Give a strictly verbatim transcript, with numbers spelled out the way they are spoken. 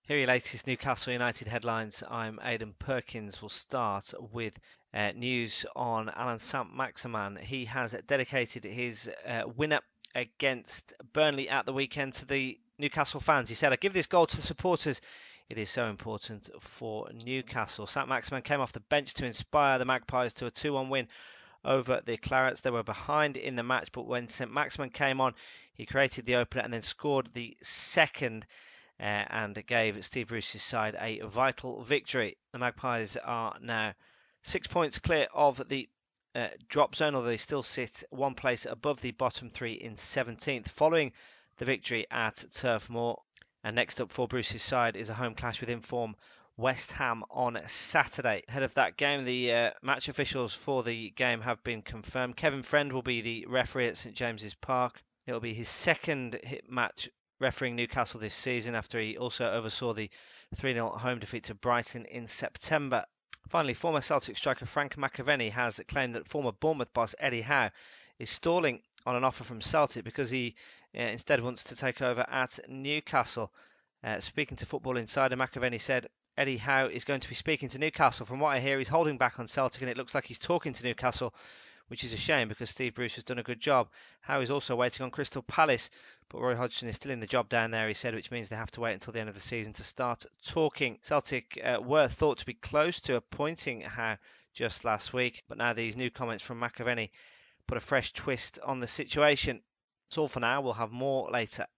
Here are your latest Newcastle United headlines. I'm Aidan Perkins. We'll start with uh, news on Allan Saint-Maximin. He has dedicated his uh, winner against Burnley at the weekend to the Newcastle fans. He said, "I give this goal to the supporters. It is so important for Newcastle." Saint-Maximin came off the bench to inspire the Magpies to a two one win over the Clarets. They were behind in the match, but when Saint-Maximin came on, he created the opener and then scored the second. Uh, and gave Steve Bruce's side a vital victory. The Magpies are now six points clear of the uh, drop zone, although they still sit one place above the bottom three in seventeenth, following the victory at Turf Moor. And next up for Bruce's side is a home clash with inform West Ham on Saturday. Ahead of that game, the uh, match officials for the game have been confirmed. Kevin Friend will be the referee at St James's Park. It will be his second hit match refereeing Newcastle this season, after he also oversaw the three nil home defeat to Brighton in September. Finally, former Celtic striker Frank McAvenny has claimed that former Bournemouth boss Eddie Howe is stalling on an offer from Celtic because he uh, instead wants to take over at Newcastle. Uh, speaking to Football Insider, McAvenny said Eddie Howe is going to be speaking to Newcastle. From what I hear, he's holding back on Celtic, and it looks like he's talking to Newcastle, which is a shame because Steve Bruce has done a good job. Howe is also waiting on Crystal Palace, but Roy Hodgson is still in the job down there, he said, which means they have to wait until the end of the season to start talking. Celtic uh, were thought to be close to appointing Howe just last week, but now these new comments from McAvenny put a fresh twist on the situation. That's all for now. We'll have more later.